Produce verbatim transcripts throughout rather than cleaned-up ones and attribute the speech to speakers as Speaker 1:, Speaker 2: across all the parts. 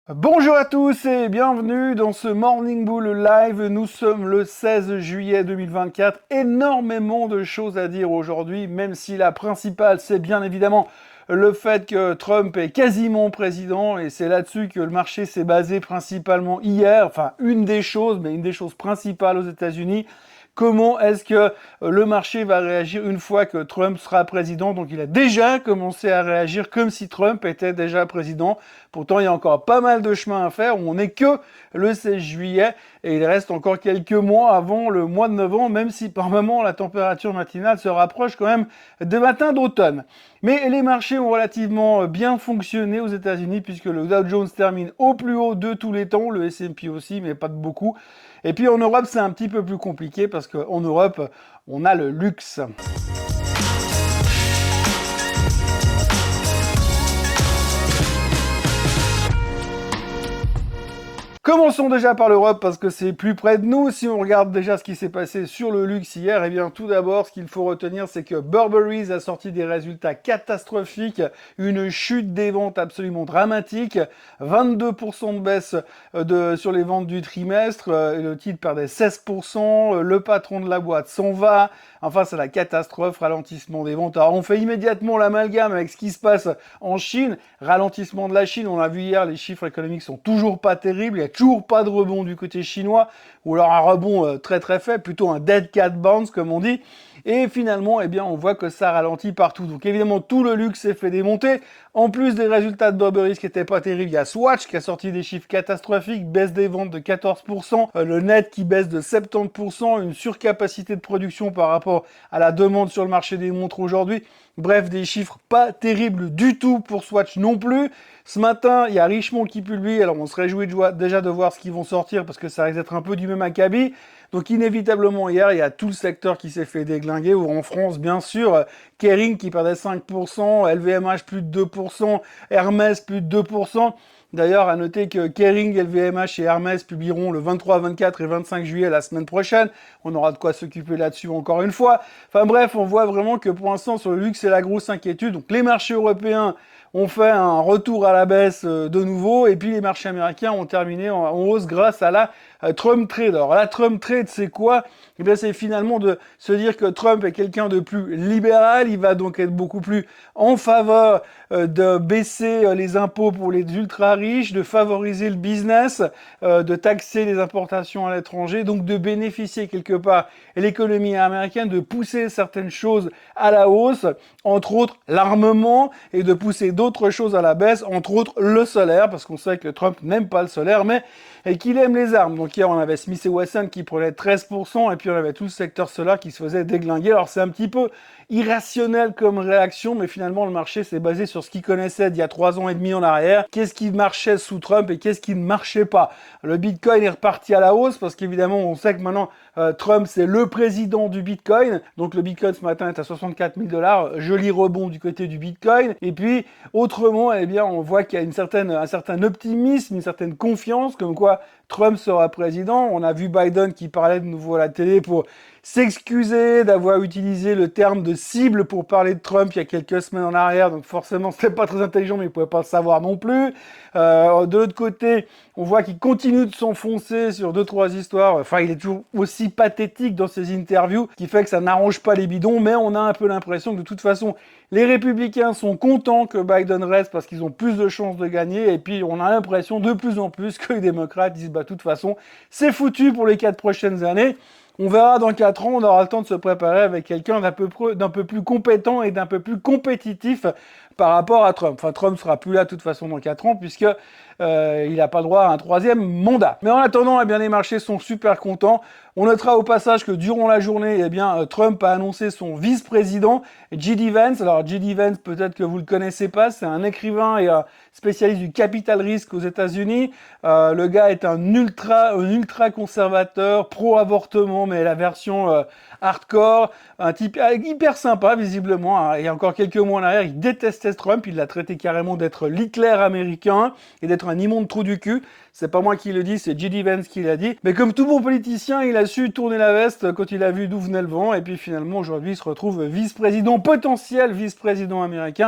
Speaker 1: Bonjour à tous et bienvenue dans ce Morning Bull Live. Nous sommes le seize juillet deux mille vingt-quatre. Énormément de choses à dire aujourd'hui, même si la principale, c'est bien évidemment le fait que Trump est quasiment président, et c'est là-dessus que le marché s'est basé principalement hier. Enfin, une des choses, mais une des choses principales aux États-Unis. Comment est-ce que le marché va réagir une fois que Trump sera président? Donc il a déjà commencé à réagir comme si Trump était déjà président. Pourtant, il y a encore pas mal de chemin à faire. On n'est que le seize juillet et il reste encore quelques mois avant le mois de novembre, même si par moment la température matinale se rapproche quand même des matins d'automne. Mais les marchés ont relativement bien fonctionné aux États-Unis puisque le Dow Jones termine au plus haut de tous les temps, le S and P aussi, mais pas de beaucoup. Et puis en Europe, c'est un petit peu plus compliqué parce qu'en Europe, on a le luxe. Commençons déjà par l'Europe parce que c'est plus près de nous. Si on regarde déjà ce qui s'est passé sur le luxe hier, eh bien tout d'abord, ce qu'il faut retenir, c'est que Burberry a sorti des résultats catastrophiques, une chute des ventes absolument dramatique, vingt-deux pour cent de baisse de, sur les ventes du trimestre, le titre perdait seize pour cent, le patron de la boîte s'en va, enfin c'est la catastrophe, ralentissement des ventes. Alors on fait immédiatement l'amalgame avec ce qui se passe en Chine, ralentissement de la Chine, on l'a vu hier, les chiffres économiques sont toujours pas terribles, il y a toujours pas de rebond du côté chinois, ou alors un rebond euh, très très faible, plutôt un dead cat bounce comme on dit. Et finalement, eh bien, on voit que ça ralentit partout. Donc évidemment, tout le luxe s'est fait démonter. En plus des résultats de Burberry qui n'étaient pas terribles, il y a Swatch qui a sorti des chiffres catastrophiques, baisse des ventes de quatorze pour cent, euh, le net qui baisse de soixante-dix pour cent, une surcapacité de production par rapport à la demande sur le marché des montres aujourd'hui. Bref, des chiffres pas terribles du tout pour Swatch non plus. Ce matin, il y a Richemont qui publie, alors on se réjouit de joie, déjà de voir ce qu'ils vont sortir parce que ça risque d'être un peu du même acabit. Donc inévitablement hier, il y a tout le secteur qui s'est fait déglinguer, ou en France bien sûr, Kering qui perdait cinq pour cent, L V M H plus de deux pour cent, Hermès plus de deux pour cent. D'ailleurs, à noter que Kering, L V M H et Hermès publieront le vingt-trois, vingt-quatre et vingt-cinq juillet la semaine prochaine. On aura de quoi s'occuper là-dessus encore une fois. Enfin bref, on voit vraiment que pour l'instant, sur le luxe, c'est la grosse inquiétude. Donc les marchés européens ont fait un retour à la baisse euh, de nouveau, et puis les marchés américains ont terminé en, en hausse grâce à la euh, Trump Trade. Alors la Trump Trade, c'est quoi? Eh bien, c'est finalement de se dire que Trump est quelqu'un de plus libéral, il va donc être beaucoup plus en faveur euh, de baisser euh, les impôts pour les ultra riches, de favoriser le business, euh, de taxer les importations à l'étranger, donc de bénéficier quelque part l'économie américaine, de pousser certaines choses à la hausse, entre autres l'armement, et de pousser d'autres choses à la baisse, entre autres le solaire, parce qu'on sait que Trump n'aime pas le solaire, mais et qu'il aime les armes. Donc hier, on avait Smith et Wesson qui prenait treize pour cent, et puis on avait tout le secteur solaire qui se faisait déglinguer. Alors c'est un petit peu irrationnel comme réaction, mais finalement le marché s'est basé sur ce qu'il connaissait d'il y a trois ans et demi en arrière. Qu'est-ce qui marchait sous Trump et qu'est-ce qui ne marchait pas? Le Bitcoin est reparti à la hausse parce qu'évidemment on sait que maintenant euh, Trump c'est le président du Bitcoin. Donc le Bitcoin ce matin est à soixante-quatre mille dollars, joli rebond du côté du Bitcoin. Et puis autrement, eh bien on voit qu'il y a une certaine, un certain optimisme, une certaine confiance, comme quoi Trump sera président. On a vu Biden qui parlait de nouveau à la télé pour s'excuser d'avoir utilisé le terme de cible pour parler de Trump il y a quelques semaines en arrière, donc forcément c'était pas très intelligent, mais il pouvait pas le savoir non plus. Euh, de l'autre côté, on voit qu'il continue de s'enfoncer sur deux trois histoires, enfin il est toujours aussi pathétique dans ses interviews, qui fait que ça n'arrange pas les bidons, mais on a un peu l'impression que de toute façon les républicains sont contents que Biden reste parce qu'ils ont plus de chances de gagner, et puis on a l'impression de plus en plus que les démocrates disent bah de toute façon c'est foutu pour les quatre prochaines années. On verra dans quatre ans, on aura le temps de se préparer avec quelqu'un d'un peu, d'un peu plus compétent et d'un peu plus compétitif par rapport à Trump. Enfin, Trump sera plus là de toute façon dans quatre ans puisque euh, il n'a pas le droit à un troisième mandat. Mais en attendant, eh bien, les marchés sont super contents. On notera au passage que durant la journée, eh bien, Trump a annoncé son vice-président, J D Vance. Alors, J D Vance, peut-être que vous le connaissez pas, c'est un écrivain et un spécialiste du capital risque aux États-Unis. Euh, le gars est un ultra, un ultra conservateur, pro-avortement, mais la version euh, hardcore, un type hyper sympa visiblement. Hein. Il y a encore quelques mois en arrière, il détestait Trump, il l'a traité carrément d'être l'Hitler américain et d'être un immonde trou du cul. C'est pas moi qui le dis, c'est J D Vance qui l'a dit. Mais comme tout bon politicien, il a su tourner la veste quand il a vu d'où venait le vent. Et puis finalement, aujourd'hui, il se retrouve vice-président, potentiel vice-président américain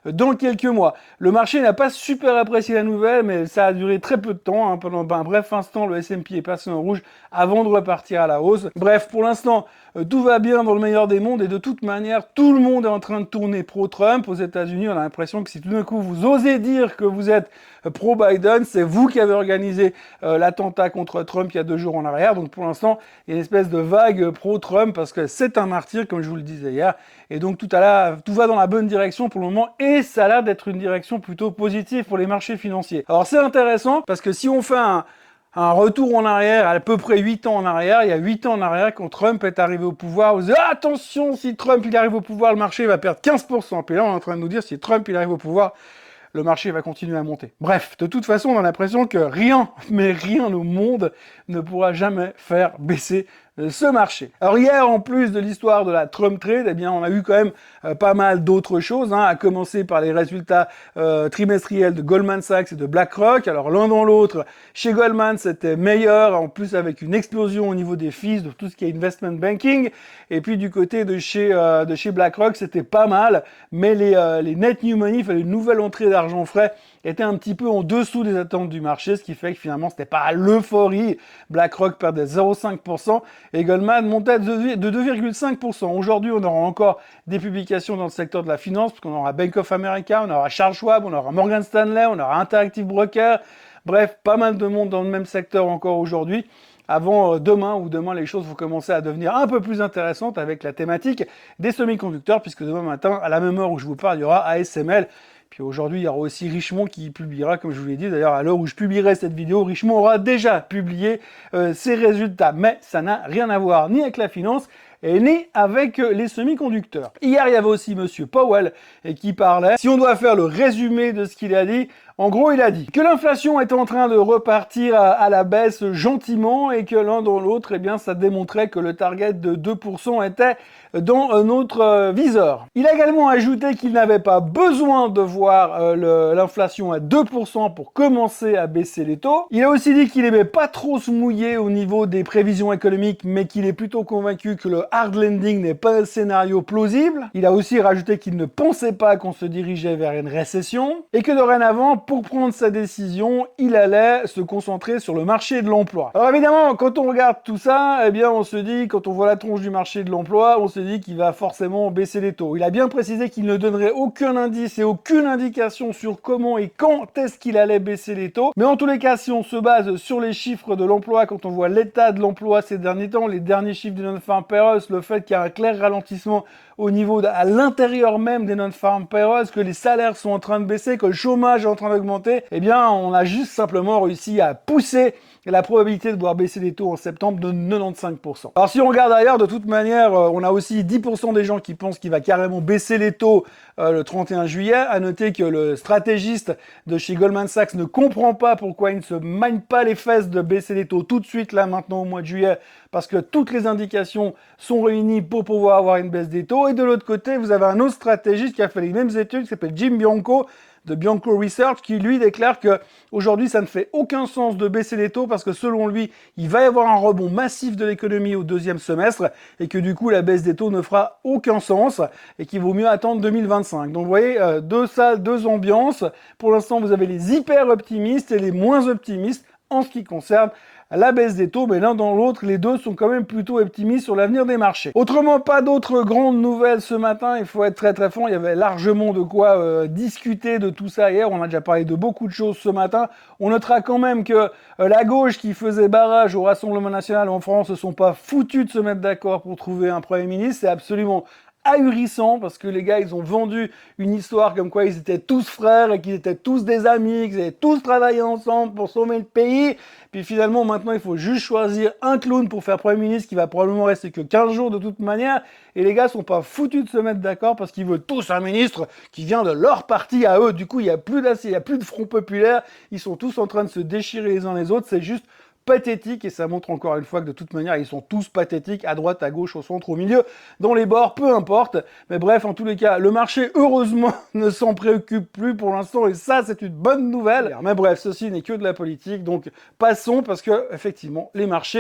Speaker 1: dans quelques mois. Le marché n'a pas super apprécié la nouvelle, mais ça a duré très peu de temps. Hein. Pendant un bref instant, le S and P est passé en rouge avant de repartir à la hausse. Bref, pour l'instant, tout va bien dans le meilleur des mondes et de toute manière, tout le monde est en train de tourner pro-Trump. Aux États-Unis, on a l'impression que si tout d'un coup vous osez dire que vous êtes pro-Biden, c'est vous qui avez organisé euh, l'attentat contre Trump il y a deux jours en arrière. Donc pour l'instant, il y a une espèce de vague pro-Trump parce que c'est un martyr, comme je vous le disais hier. Et donc tout, à la, tout va dans la bonne direction pour le moment et ça a l'air d'être une direction plutôt positive pour les marchés financiers. Alors c'est intéressant parce que si on fait un Un retour en arrière, à peu près huit ans en arrière, il y a huit ans en arrière, quand Trump est arrivé au pouvoir, vous dites ah, attention, si Trump il arrive au pouvoir, le marché va perdre quinze pour cent. Puis là, on est en train de nous dire, si Trump il arrive au pouvoir, le marché va continuer à monter. Bref, de toute façon, on a l'impression que rien, mais rien au monde ne pourra jamais faire baisser ce marché. Alors hier, en plus de l'histoire de la Trump Trade, eh bien, on a eu quand même euh, pas mal d'autres choses, hein, à commencer par les résultats euh, trimestriels de Goldman Sachs et de BlackRock. Alors l'un dans l'autre, chez Goldman, c'était meilleur, en plus avec une explosion au niveau des fees, de tout ce qui est investment banking. Et puis du côté de chez euh, de chez BlackRock, c'était pas mal, mais les euh, les net new money, enfin les nouvelles entrées d'argent frais, étaient un petit peu en dessous des attentes du marché, ce qui fait que finalement c'était pas l'euphorie. BlackRock perdait zéro virgule cinq pour cent et Goldman montait de deux virgule cinq pour cent. Aujourd'hui, on aura encore des publications dans le secteur de la finance, parce qu'on aura Bank of America, on aura Charles Schwab, on aura Morgan Stanley, on aura Interactive Brokers. Bref, pas mal de monde dans le même secteur encore aujourd'hui. Avant demain, ou demain les choses vont commencer à devenir un peu plus intéressantes avec la thématique des semi-conducteurs, puisque demain matin, à la même heure où je vous parle, il y aura A S M L. Puis aujourd'hui, il y aura aussi Richemont qui publiera, comme je vous l'ai dit. D'ailleurs, à l'heure où je publierai cette vidéo, Richemont aura déjà publié euh, ses résultats. Mais ça n'a rien à voir ni avec la finance, et ni avec les semi-conducteurs. Hier, il y avait aussi Monsieur Powell et qui parlait. Si on doit faire le résumé de ce qu'il a dit, en gros, il a dit que l'inflation est en train de repartir à, à la baisse gentiment et que l'un dans l'autre, eh bien, ça démontrait que le target de deux pour cent était dans notre euh, viseur. Il a également ajouté qu'il n'avait pas besoin de voir euh, l'inflation à deux pour cent pour commencer à baisser les taux. Il a aussi dit qu'il n'aimait pas trop se mouiller au niveau des prévisions économiques, mais qu'il est plutôt convaincu que le hard landing n'est pas un scénario plausible. Il a aussi rajouté qu'il ne pensait pas qu'on se dirigeait vers une récession et que dorénavant, pour prendre sa décision, il allait se concentrer sur le marché de l'emploi. Alors évidemment, quand on regarde tout ça, eh bien on se dit, quand on voit la tronche du marché de l'emploi, on se dit qu'il va forcément baisser les taux. Il a bien précisé qu'il ne donnerait aucun indice et aucune indication sur comment et quand est-ce qu'il allait baisser les taux. Mais en tous les cas, si on se base sur les chiffres de l'emploi, quand on voit l'état de l'emploi ces derniers temps, les derniers chiffres du non-farm payrolls, le fait qu'il y a un clair ralentissement au niveau de, à l'intérieur même des non-farm payrolls, que les salaires sont en train de baisser, que le chômage est en train d'augmenter, eh bien, on a juste simplement réussi à pousser la probabilité de voir baisser les taux en septembre de quatre-vingt-quinze pour cent. Alors si on regarde ailleurs, de toute manière, euh, on a aussi dix pour cent des gens qui pensent qu'il va carrément baisser les taux euh, le trente et un juillet. À noter que le stratégiste de chez Goldman Sachs ne comprend pas pourquoi il ne se magne pas les fesses de baisser les taux tout de suite, là, maintenant, au mois de juillet, parce que toutes les indications sont réunies pour pouvoir avoir une baisse des taux. Et de l'autre côté, vous avez un autre stratégiste qui a fait les mêmes études, qui s'appelle Jim Bianco, de Bianco Research, qui lui déclare que aujourd'hui ça ne fait aucun sens de baisser les taux parce que selon lui, il va y avoir un rebond massif de l'économie au deuxième semestre et que du coup la baisse des taux ne fera aucun sens et qu'il vaut mieux attendre deux mille vingt-cinq. Donc vous voyez, euh, deux salles, deux ambiances. Pour l'instant, vous avez les hyper optimistes et les moins optimistes en ce qui concerne la baisse des taux, mais l'un dans l'autre, les deux sont quand même plutôt optimistes sur l'avenir des marchés. Autrement, pas d'autres grandes nouvelles ce matin, il faut être très très franc, il y avait largement de quoi euh, discuter de tout ça hier, on a déjà parlé de beaucoup de choses ce matin. On notera quand même que euh, la gauche qui faisait barrage au Rassemblement National en France ne sont pas foutus de se mettre d'accord pour trouver un Premier ministre, c'est absolument ahurissant parce que les gars ils ont vendu une histoire comme quoi ils étaient tous frères et qu'ils étaient tous des amis, qu'ils avaient tous travaillé ensemble pour sauver le pays. Puis finalement maintenant il faut juste choisir un clown pour faire Premier ministre qui va probablement rester que quinze jours de toute manière et les gars sont pas foutus de se mettre d'accord parce qu'ils veulent tous un ministre qui vient de leur parti à eux. Du coup il y a plus d'assez, il y a plus de front populaire, ils sont tous en train de se déchirer les uns les autres, c'est juste pathétique et ça montre encore une fois que de toute manière ils sont tous pathétiques à droite, à gauche, au centre, au milieu, dans les bords, peu importe. Mais bref, en tous les cas, le marché heureusement ne s'en préoccupe plus pour l'instant et ça c'est une bonne nouvelle. Mais bref, ceci n'est que de la politique, donc passons parce que effectivement les marchés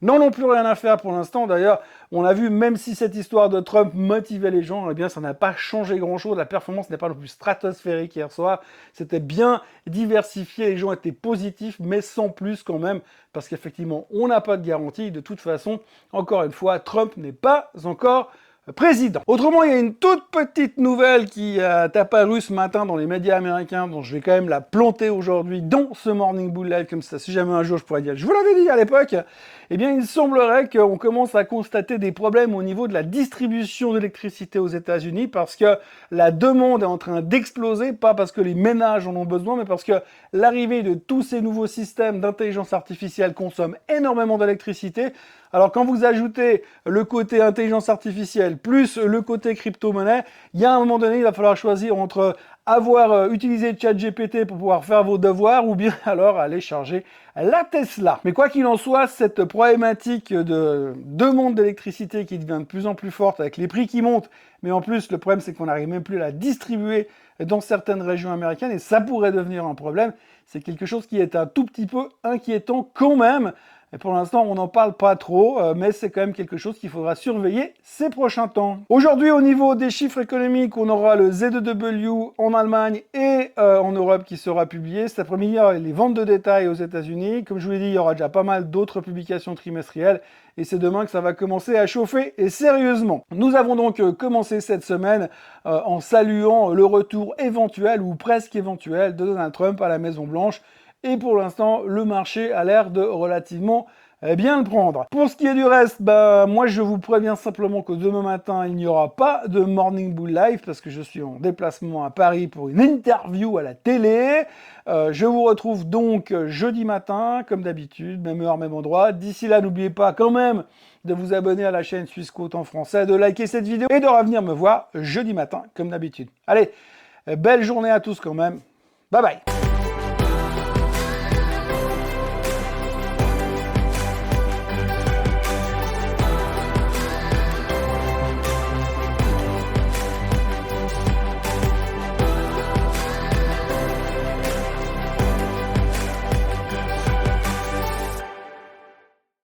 Speaker 1: n'en ont plus rien à faire pour l'instant. D'ailleurs, on a vu, même si cette histoire de Trump motivait les gens, eh bien, ça n'a pas changé grand-chose. La performance n'est pas non plus stratosphérique hier soir. C'était bien diversifié, les gens étaient positifs, mais sans plus quand même, parce qu'effectivement, on n'a pas de garantie. De toute façon, encore une fois, Trump n'est pas encore président. Autrement, il y a une toute petite nouvelle qui est apparue ce matin dans les médias américains, dont je vais quand même la planter aujourd'hui dans ce Morning Bull Live, comme ça, si jamais un jour je pourrais dire, je vous l'avais dit à l'époque, eh bien, il semblerait qu'on commence à constater des problèmes au niveau de la distribution d'électricité aux États-Unis, parce que la demande est en train d'exploser, pas parce que les ménages en ont besoin, mais parce que l'arrivée de tous ces nouveaux systèmes d'intelligence artificielle consomme énormément d'électricité. Alors quand vous ajoutez le côté intelligence artificielle plus le côté crypto-monnaie, il y a un moment donné, il va falloir choisir entre avoir euh, utilisé ChatGPT pour pouvoir faire vos devoirs ou bien alors aller charger la Tesla. Mais quoi qu'il en soit, cette problématique de demande d'électricité qui devient de plus en plus forte avec les prix qui montent, mais en plus le problème c'est qu'on n'arrive même plus à la distribuer dans certaines régions américaines et ça pourrait devenir un problème, c'est quelque chose qui est un tout petit peu inquiétant quand même. Et pour l'instant, on n'en parle pas trop, euh, mais c'est quand même quelque chose qu'il faudra surveiller ces prochains temps. Aujourd'hui, au niveau des chiffres économiques, on aura le Z E W en Allemagne et euh, en Europe qui sera publié. Cet après-midi, il y aura les ventes de détail aux États-Unis. Comme je vous l'ai dit, il y aura déjà pas mal d'autres publications trimestrielles. Et c'est demain que ça va commencer à chauffer, et sérieusement. Nous avons donc euh, commencé cette semaine euh, en saluant le retour éventuel, ou presque éventuel, de Donald Trump à la Maison-Blanche. Et pour l'instant, le marché a l'air de relativement bien le prendre. Pour ce qui est du reste, bah, moi je vous préviens simplement que demain matin, il n'y aura pas de Morning Bull Live parce que je suis en déplacement à Paris pour une interview à la télé. Euh, je vous retrouve donc jeudi matin, comme d'habitude, même heure, même endroit. D'ici là, n'oubliez pas quand même de vous abonner à la chaîne Suisse Côte en français, de liker cette vidéo et de revenir me voir jeudi matin, comme d'habitude. Allez, belle journée à tous quand même. Bye bye.